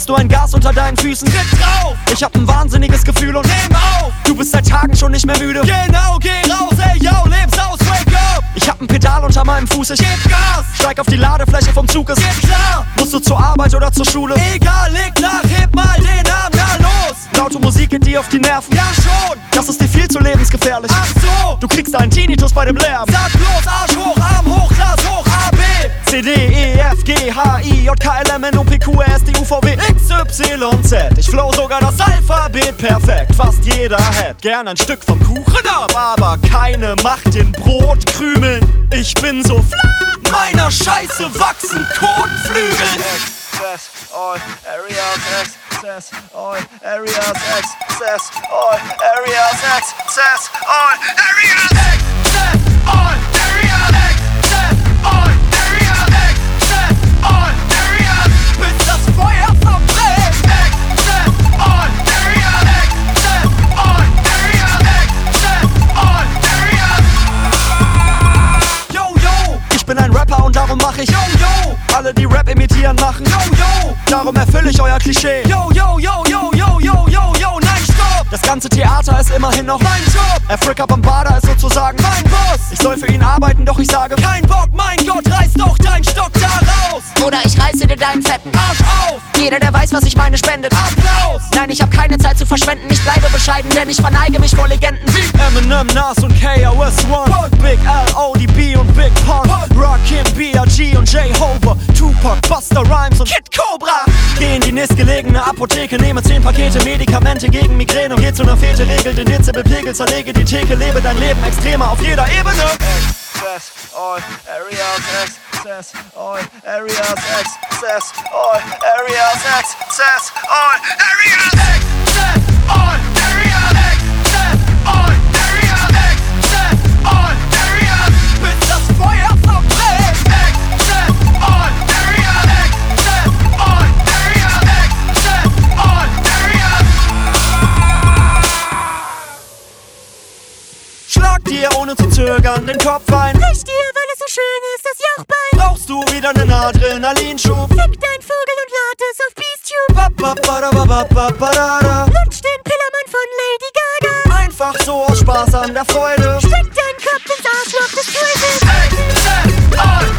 Hast du ein Gas unter deinen Füßen? Tritt drauf, Ich hab ein wahnsinniges Gefühl und nimm auf. du bist seit Tagen schon nicht mehr müde. Genau, geh raus, ey, yo, leb's aus, wake up. Ich hab ein Pedal unter meinem Fuß, ich Gib Gas, steig auf die Ladefläche vom Zug. Es geht klar. musst du zur Arbeit oder zur Schule. Egal, leg nach, heb mal den Arm, na los. Laute Musik geht dir auf die Nerven. Ja schon, Das ist dir viel zu lebensgefährlich. ach so. Du kriegst einen Tinnitus bei dem Lärm. Sag bloß, Arsch hoch, Arm hoch, Glas hoch, A, B. C, D, E, F, G, H, I, J, K, L, M, N, O, P, Q, R, S, T, U, V, W, X, Y, Z. Ich flow sogar das Alphabet perfekt. Fast jeder hätte gern ein Stück vom Kuchen ab, aber keine macht den Brotkrümeln. Ich bin so flach, meiner Scheiße wachsen Kotflügel. Access all areas, access all areas, access all areas, access all areas, access all areas, access all areas, access all areas, Bis das Feuer verbrennt. access all areas, access all areas, access all areas. Yo, yo, Ich bin ein Rapper und darum mach ich yo, yo, alle, die Rap imitieren, machen. yo, yo. Darum erfülle ich euer Klischee. Yo, yo, yo, yo, yo, yo, yo, yo, nein, stopp. Das ganze Theater ist immerhin noch Mein Job, Afrika Bambada ist sozusagen mein Boss. Ich soll für ihn arbeiten, doch ich sage Kein Bock, mein Gott, reiß doch dein Stock da raus. Oder ich reiße dir deinen fetten Arsch auf, Jeder, der weiß, was ich meine, spendet Applaus. Nein, ich hab keine Zeit zu verschwenden. Ich bleibe bescheiden, denn ich verneige mich vor Legenden wie Eminem, Nas und KRS-One, Big L, ODB und Big Pun, Rakim, B.I.G. und J-Hover, Tupac, Busta Rhymes und Kid Cobra. Geh in die nächstgelegene Apotheke, nehme 10 Pakete Medikamente gegen Migräne und geh zu ner Fete, regel den Dezibelpegel, zerlege die Theke, lebe dein Leben extremer auf jeder Ebene. Access all areas, access all areas, access all areas, access all areas, access all areas, access all areas, access all areas, Bis das Feuer verbrennt. access all areas, access all areas, access all areas. Schlag dir ohne zu zögern den Kopf ein. Brich dir, weil es so schön ist, das Jochbein. Brauchst du wieder nen Adrenalinschub? Fick dein Vogel und lad es auf BeastTube. Ba-ba-ba-da-ba-ba-ba-da-da. Lutsch den Pillermann von Lady Gaga. Einfach so aus Spaß an der Freude. Steck deinen Kopf ins Arschloch des Teufels. Access all